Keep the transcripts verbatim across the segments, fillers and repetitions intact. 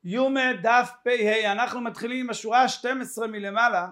יומא דף פ"ה, אנחנו מתחילים עם השורה ה-שתים עשרה מלמעלה.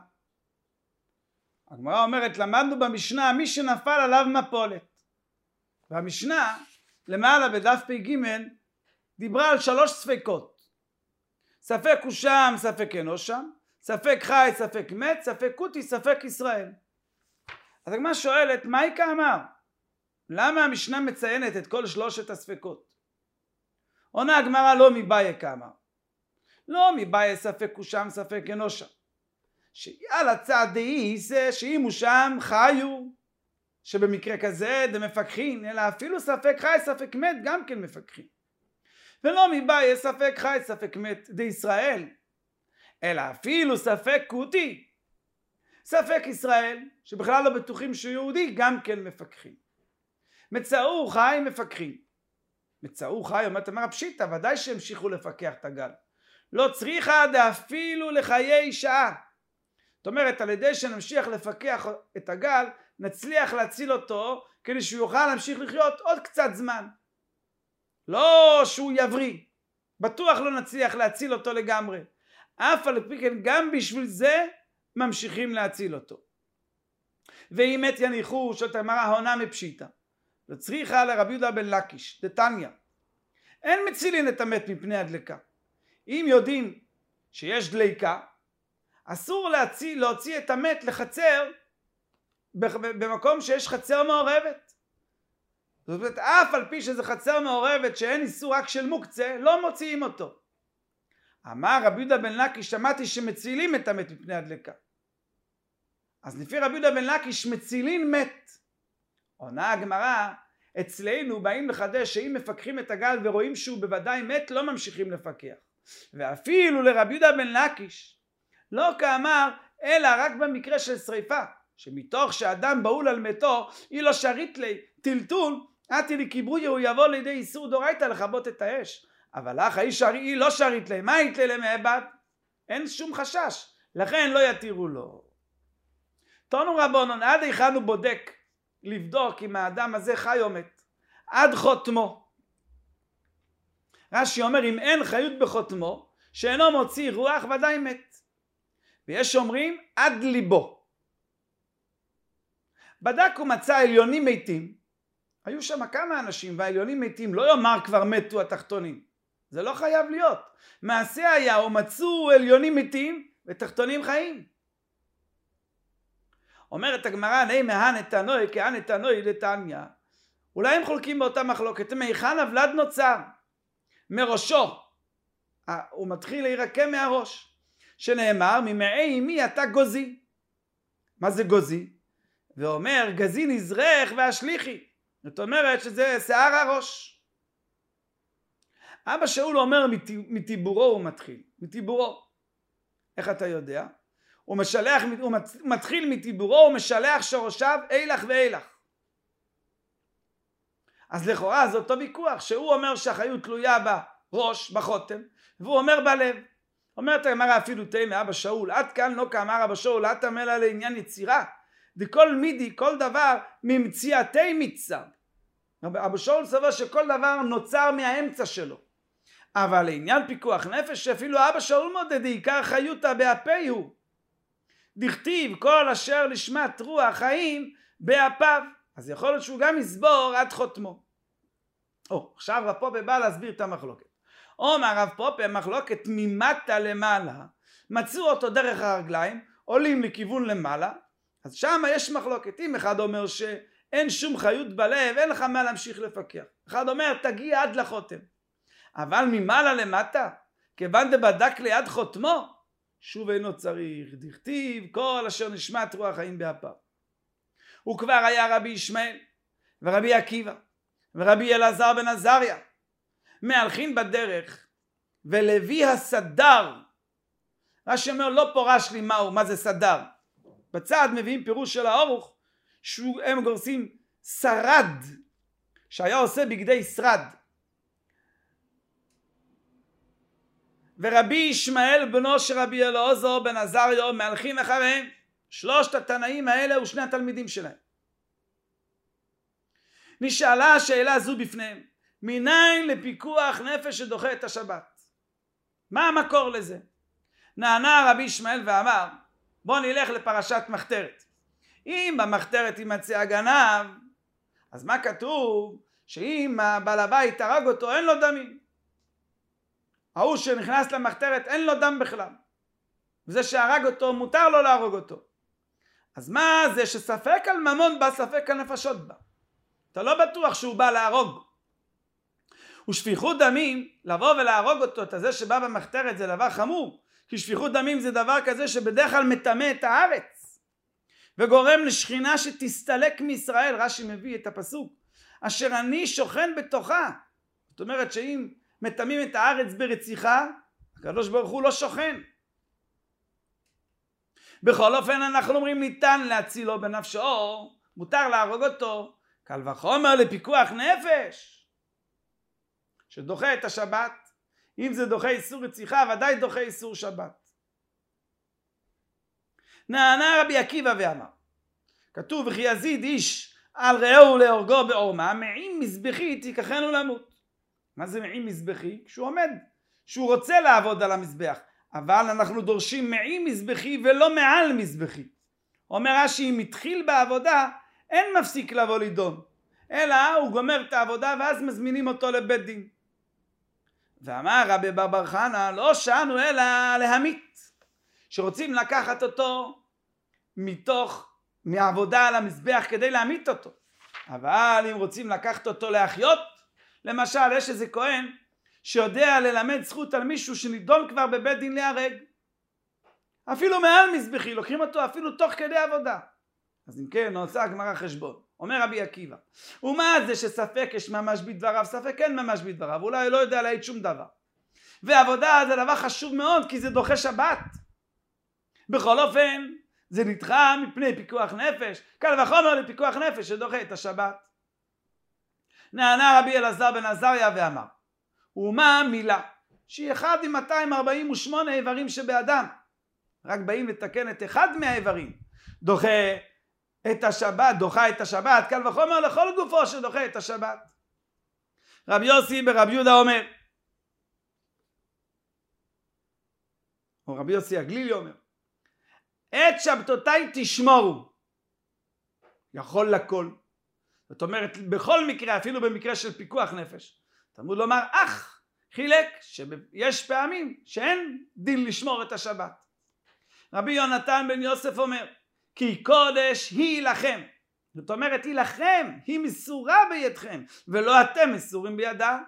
הגמרא אומרת, למדנו במשנה מי שנפל עליו מפולת, והמשנה למעלה בדף פ"ג דיברה על שלוש ספקות, ספק הוא שם, ספק אינו שם, ספק חי, ספק מת, ספק כותי, ספק ישראל. אז הגמרא שואלת, מה היא כאמר? למה המשנה מציינת את כל שלושת הספקות? עונה הגמרא, לא מבעיה כאמר. לא מבעיה ספק הוא שם, ספק אינו שם. שעל הצד דאי זה שאם הוא שם חיו, שבמקרה כזה דמפקחין, אלא אפילו ספק חי, ספק מת גם כן מפקחין. ולא מבעיה ספק חי, ספק מת דישראל, אלא אפילו ספק כותי, ספק ישראל, שבכלל לא בטוחים שהוא יהודי, גם כן מפקחים. מצאו חי מפקחים. מצאו חי, אומרת אמר הפשיטה, ודאי שהמשיכו לפקח את הגל. לא צריכה אפילו לחיי שעה. זאת אומרת, על ידי שנמשיך לפקח את הגל, נצליח להציל אותו, כדי שהוא יוכל להמשיך לחיות עוד קצת זמן. לא שהוא יבריא. בטוח לא נצליח להציל אותו לגמרי. אף על פי כן, גם בשביל זה, ממשיכים להציל אותו. ואם מת יניחו, שאת אמרה הונה מפשיטה. וצריכה לרבי יהודה בן לקיש, דתניא. אין מצילין את המת מפני הדלקה. אם יודעים שיש דליקה, אסור להוציא, להוציא את המת לחצר במקום שיש חצר מעורבת. זאת אומרת, אף על פי שזה חצר מעורבת שאין איסור רק של מוקצה, לא מוציאים אותו. אמר רבי יהודה בן לקיש, שמעתי שמצילים את המת מפני הדלקה. אז לפי רבי יהודה בן לקיש מצילין מת. עונה הגמרא, אצלנו באים לחדש שאם מפקחים את הגל ורואים שהוא בוודאי מת, לא ממשיכים לפקח. ואפילו לרבי יהודה בן לקיש לא כאמר, אלא רק במקרה של שריפה, שמתוך שאדם בהול על מתו, היא לא שרית לי טלטול, עתי לי קיבוי, הוא יבוא לידי איסור דורייתא לכבות את האש. אבל לך האיש היא לא שרית לי, מה היית לי למעבד? אין שום חשש, לכן לא יתירו לו. תונו רבונון, עד היכן הוא בודק לבדוק אם האדם הזה חי או מת? עד חותמו. רש"י אומר, אם אין חיות בחותמו, שאינו מוציא רוח, ודאי מת. ויש אומרים, עד ליבו. בדק ומצא עליונים מתים. היו שם כמה אנשים, והעליונים מתים, לא יאמר כבר מתו התחתונים. זה לא חייב להיות. מעשה היה, ומצאו עליונים מתים, ותחתונים חיים. אומרת הגמרא, נהי מהן נתנוי, כהן נתנוי לתניא. אולי הם חולקים באותה מחלוקת, מהיכן הוולד נוצר? מראשו. הוא מתחיל להירקם מהראש. שנאמר, ממעי אמי אתה גוזי. מה זה גוזי? ואומר, גזי נזרח והשליחי. זאת אומרת שזה שיער הראש. אבא שאול אומר, מטיבורו הוא מתחיל. מטיבורו. איך אתה יודע? הוא משלח, הוא מתחיל מטיבורו, הוא משלח שורשיו אילך ואילך. אז לכאורה זה אותו ויכוח, שהוא אומר שהחיות תלויה בראש, בחותם, והוא אומר בלב. אומרת הגמרא אפילו תימא אבא שאול, עד כאן לא כאמר אבא שאול, עד תמל על עניין יצירה, דכל מידי, כל דבר ממציאתי מצר. אבא שאול סבר שכל דבר נוצר מהאמצע שלו. אבל לעניין פיקוח נפש, שאפילו אבא שאול מודד, עיקר חיותה באפה הוא. דכתיב כל אשר לשמת רוח חיים באפיו. אז יכול להיות שהוא גם יסבור עד חותמו. או, עכשיו רב פופה בא להסביר את המחלוקת. אומר רב פופה, מחלוקת ממטה למעלה, מצאו אותו דרך הרגליים, עולים לכיוון למעלה, אז שם יש מחלוקת. אם אחד אומר שאין שום חיות בלב, אין לך מה להמשיך לפקח. אחד אומר, תגיע עד לחותם. אבל ממעלה למטה, כיוון דבדק ליד חותמו, שוב אינו צריך, דכתיב כל אשר נשמת רוח חיים באפיו. וכבר היה רבי ישמעאל, ורבי עקיבא, ורבי אלעזר בן עזריה, מהלכים בדרך, ולוי הסדר, רש"י אומר לא פורש לי מהו, מה זה סדר. בצד מביאים פירוש של האורוך, שהם גורסים שרד, שהיה עושה בגדי שרד. ורבי ישמעאל בנו של רבי אלעזר בן עזריה מהלכים אחריהם. שלושת התנאים האלה ושני התלמידים שלהם. נשאלה השאלה זו בפניהם, מניין לפיקוח נפש שדוחה את השבת? מה המקור לזה? נענה רבי ישמעאל ואמר, בוא נלך לפרשת מחתרת. אם במחתרת יימצא הגנב, אז מה כתוב? שאם הבעל הבית הרג אותו אין לו דמים. ההוא שנכנס למחתרת אין לו דם בכלל. וזה שהרג אותו מותר לו להרוג אותו. אז מה זה שספק על ממון בא ספק על נפשות בא? אתה לא בטוח שהוא בא להרוג. ושפיכות דמים, לבוא ולהרוג אותו, את זה שבא במחתרת זה דבר חמור. כי שפיכות דמים זה דבר כזה שבדרך כלל מטמא את הארץ. וגורם לשכינה שתסתלק מישראל. רש"י מביא את הפסוק. אשר אני שוכן בתוכה. זאת אומרת שאם מטמאים את הארץ ברציחה, הקדוש ברוך הוא לא שוכן. בכל אופן אנחנו אומרים ניתן להצילו בנפשו, מותר להרוג אותו, קל וחומר לפיקוח נפש, שדוחה את השבת. אם זה דוחה איסור רציחה, ודאי דוחה איסור שבת. נענה רבי עקיבא ואמר, כתוב וכי יזיד איש על רעהו להורגו בעורמה, מעין מזבחי תיקחנו למות. מה זה מעין מזבחי? כשהוא עומד, שהוא רוצה לעבוד על המזבח. אבל אנחנו דורשים מעין מזבחי ולא מעל מזבחי. אומר רש"י, אם התחיל בעבודה, אין מפסיק לבוא לדון. אלא הוא גומר את העבודה ואז מזמינים אותו לבית דין. ואמר רבי בר חנא, לא שאנו אלא להמית. שרוצים לקחת אותו מתוך, מעבודה על המזבח כדי להמית אותו. אבל אם רוצים לקחת אותו להחיות, למשל יש איזה כהן שיודע ללמד זכות על מישהו שנידון כבר בבית דין להרג. אפילו מעל מזבחי, לוקחים אותו אפילו תוך כדי עבודה. אז אם כן, עושה הגמרא חשבון. אומר רבי עקיבא, ומה זה שספק יש ממש בדבריו, ספק אין ממש בדבריו, אולי לא יודע להעיד שום דבר. ועבודה זה דבר חשוב מאוד, כי זה דוחה שבת. בכל אופן, זה נדחה מפני פיקוח נפש, קל וחומר לפיקוח נפש שדוחה את השבת. נענה רבי אלעזר בן עזריה ואמר, ומה מילה? שהיא אחד עם מאתיים ארבעים ושמונה איברים שבאדם. רק באים לתקן את אחד מהאיברים. דוחה את השבת, דוחה את השבת, קל וחומר לכל גופו שדוחה את השבת. רבי יוסי ברבי יהודה אומר, או רבי יוסי הגלילי אומר, את שבתותיי תשמורו. יכול לכל. זאת אומרת, בכל מקרה, אפילו במקרה של פיקוח נפש. תלמוד לומר, אך חילק שיש פעמים שאין דין לשמור את השבת. רבי יונתן בן יוסף אומר, כי קודש היא לכם. זאת אומרת, היא לכם, היא מסורה בידכם, ולא אתם מסורים בידה.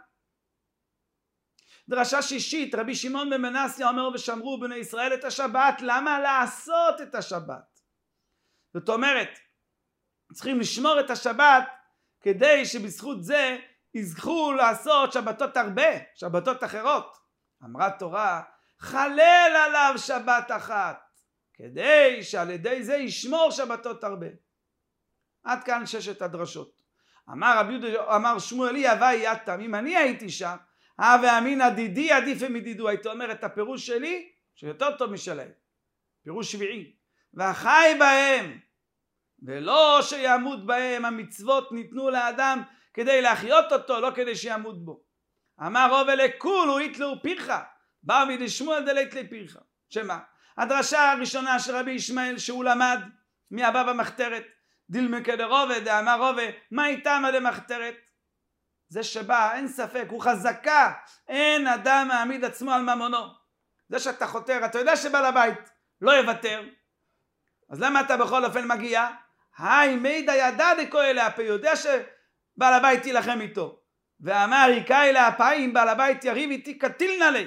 דרשה שישית, רבי שמעון בן מנסיה אומר, ושמרו בני ישראל את השבת. למה לעשות את השבת? זאת אומרת, צריכים לשמור את השבת, כדי שבזכות זה יזכו לעשות שבתות הרבה, שבתות אחרות. אמרה תורה, חלל עליו שבת אחת, כדי שעל ידי זה ישמור שבתות הרבה. עד כאן ששת הדרשות. אמר רבי יהודה, אמר שמואלי הווי יתם, אם אני הייתי שם, הווה אמינא דידי עדיף מדידו, הייתי אומר את הפירוש שלי, שיותר טוב משלהם. פירוש שביעי, והחי בהם, ולא שימות בהם, המצוות ניתנו לאדם כדי להחיות אותו, לא כדי שימות בו. אמר רוב לכולו יתלו פיך, בא מדשמואל דלית לפיך. שמה? הדרשה הראשונה של רבי ישמעאל שהוא למד מהבא במחתרת, דילמקה דרובה, דאמר רובה, מה איתם עד המחתרת? זה שבא, אין ספק, הוא חזקה, אין אדם מעמיד עצמו על ממונו. זה שאתה חותר, אתה יודע שבעל הבית לא יוותר, אז למה אתה בכל אופן מגיע? היי מידע ידע דקו אלה הפה, יודע שבעל הבית ילחם איתו. ואמר יקה אלה הפיים, בעל הבית יריב איתי קטיל נלי.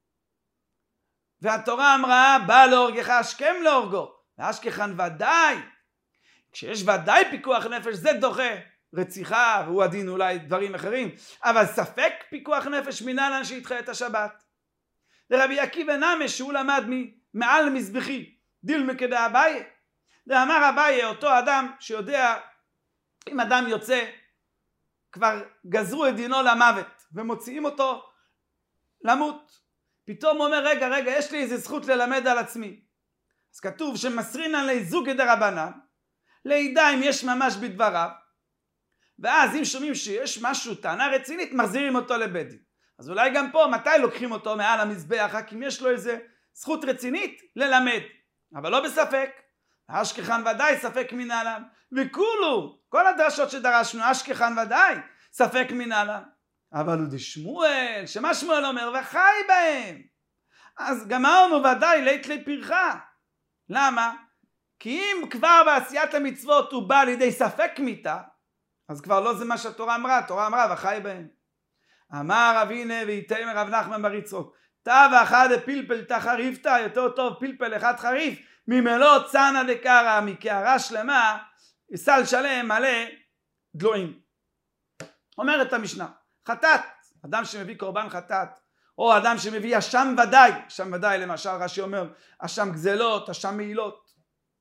והתורה אמרה, בא להורגך השכם להורגו, והשכחן ודאי. כשיש ודאי פיקוח נפש, זה דוחה רציחה, והוא הדין אולי דברים אחרים, אבל ספק פיקוח נפש מנהלן שידחה את השבת. לרבי עקיבא נמש שהוא למד מעל מזבחי, דילמקה דאביי. ואמר אביי, אותו אדם שיודע, אם אדם יוצא, כבר גזרו את דינו למוות, ומוציאים אותו למות. פתאום הוא אומר, רגע, רגע, יש לי איזה זכות ללמד על עצמי. אז כתוב שמסרינן לזוגי דרבנן, לידע אם יש ממש בדבריו, ואז אם שומעים שיש משהו, טענה רצינית, מחזירים אותו לבית דין. אז אולי גם פה, מתי לוקחים אותו מעל המזבח? רק אם יש לו איזה זכות רצינית ללמד, אבל לא בספק. אשכחן ודאי ספק מנהלן, וכולו, כל הדרשות שדרשנו, אשכחן ודאי ספק מנהלן. אבל הוא דשמואל, שמה שמואל אומר? וחי בהם. אז גמרנו ודאי לית לי פרחה. למה? כי אם כבר בעשיית המצוות הוא בא לידי ספק מיתה, אז כבר לא זה מה שהתורה אמרה, התורה אמרה וחי בהם. אמר אבינה ויתאמר רב נחמן בר יצחוק, תא ואחד פלפל תא חריפתא, יותר טוב פלפל אחד חריף, ממלוא צנע דקרא, מקערה שלמה, סל שלם מלא דלועים. אומרת המשנה, חטאת, אדם שמביא קורבן חטאת, או אדם שמביא אשם ודאי, אשם ודאי למשל רש"י אומר, אשם גזלות, אשם מעילות.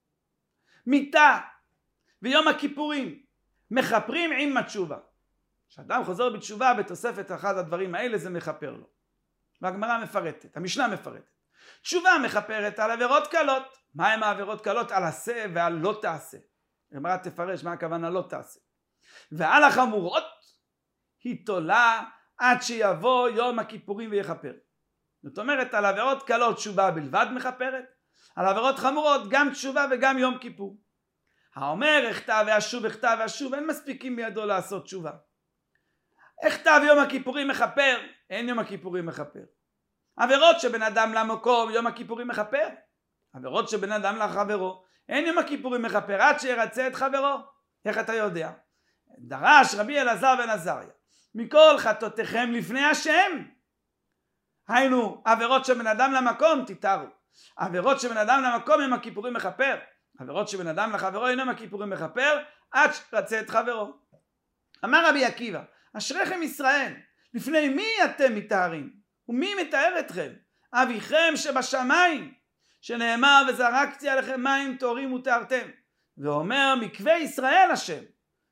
מיתה ויום הכיפורים מכפרים עם התשובה. כשאדם חוזר בתשובה בתוספת אחד הדברים האלה זה מכפר לו. והגמרא מפרטת, המשנה מפרטת. תשובה מכפרת על עבירות קלות. מה הם העבירות קלות? על עשה ועל לא תעשה. הגמרא תפרש מה הכוונה לא תעשה. ועל החמורות היא תולה עד שיבוא יום הכיפורים ויכפר. זאת אומרת על עבירות קלות תשובה בלבד מכפרת, על עבירות חמורות גם תשובה וגם יום כיפור. האומר הכתב ואשוב הכתב ואשוב, אין מספיקים בידו לעשות תשובה. הכתב יום הכיפורים מכפר, אין יום הכיפורים מכפר. עבירות שבן אדם למקום יום הכיפורים מכפר, עבירות שבן אדם לחברו אין יום הכיפורים מכפר עד שירצה את חברו. איך אתה יודע? דרש רבי אלעזר בן עזריה, מכל חטאותיכם לפני השם. היינו עבירות שבן אדם למקום תתארו, עבירות שבן אדם למקום יום הכיפורים מכפר, עבירות שבן אדם לחברו אין יום הכיפורים מכפר עד שירצה את חברו. אמר רבי עקיבא, אשריכם ישראל, לפני מי אתם מתארים ומי מתאר אתכם? אביכם שבשמיים, שנאמר וזרקתי עליכם מים טהורים ותארתם, ואומר מקווה ישראל השם.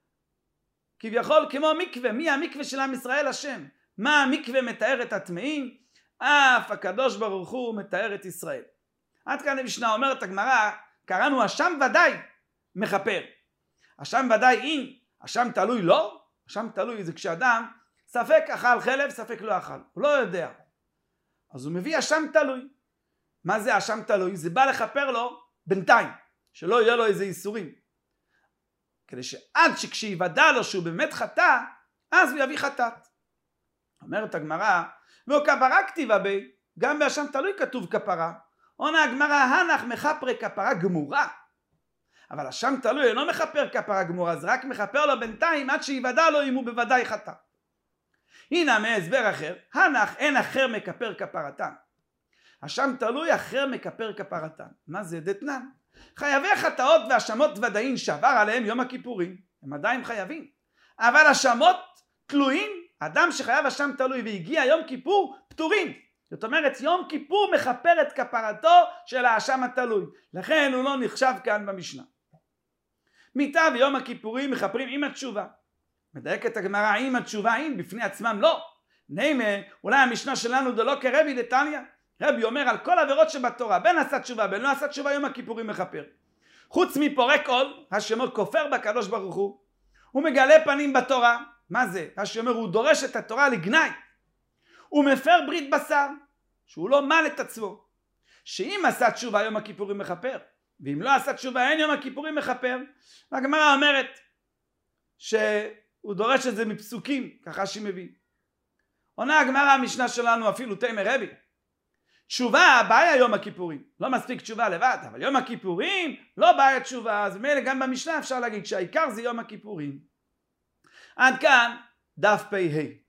כביכול כמו מקווה, מי המקווה של עם ישראל השם? מה המקווה מתאר את הטמאים? אף הקדוש ברוך הוא מתאר את ישראל. עד כאן המשנה אומרת הגמרא, קראנו אשם ודאי מכפר. אשם ודאי אין, אשם תלוי לא, אשם תלוי זה כשאדם ספק אכל חלב ספק לא אכל, הוא לא יודע, אז הוא מביא אשם תלוי. מה זה אשם תלוי? זה בא לכפר לו בינתיים, שלא יהיה לו איזה איסורים, כדי שעד שכשיוודע לו שהוא באמת חטא אז הוא יביא חטאת. אומרת הגמרא, וכפרה כתיבה בי, גם באשם תלוי כתוב כפרה. עונה הגמרא, הנח מכפרי כפרה גמורה. אבל אשם תלוי אינו מכפר כפרה גמורה, זה רק מכפר לו בינתיים עד שיוודע לו אם הוא בוודאי חטא. הנה מהסבר אחר, הנח אין אחר מכפר כפרתן. אשם תלוי אחר מכפר כפרתן. מה זה? דתנן. חייבי חטאות והאשמות ודאין שעבר עליהם יום הכיפורים, הם עדיין חייבים. אבל אשמות תלויים, אדם שחייב אשם תלוי והגיע יום כיפור, פטורים. זאת אומרת יום כיפור מכפר את כפרתו של האשם התלוי. לכן הוא לא נחשב כאן במשנה. מיתה ויום הכיפורים מכפרים עם התשובה. מדייקת הגמרא עם התשובה עם, בפני עצמם לא. נעימה, אולי המשנה שלנו דלא כרבי דתניא. רבי אומר על כל עבירות שבתורה, בין עשה תשובה, בין לא עשה תשובה, יום הכיפורים מכפר. חוץ מפורק עול, השמות כופר בקדוש ברוך הוא, הוא מגלה פנים בתורה. מה זה? השמות הוא דורש את התורה לגנאי. הוא מפר ברית בשר, שהוא לא מל את עצמו. שאם עשה תשובה יום הכיפורים מכפר, ואם לא עשה תשובה אין יום הכיפורים מכפר. והגמרא אומרת שהוא דורש את זה מפסוקים, ככה שמביא. עונה הגמרא המשנה שלנו אפילו תימא רבי. תשובה בעיה יום הכיפורים, לא מספיק תשובה לבד, אבל יום הכיפורים לא בעיה תשובה, אז מילא גם במשנה אפשר להגיד שהעיקר זה יום הכיפורים. עד כאן דף פ"ה.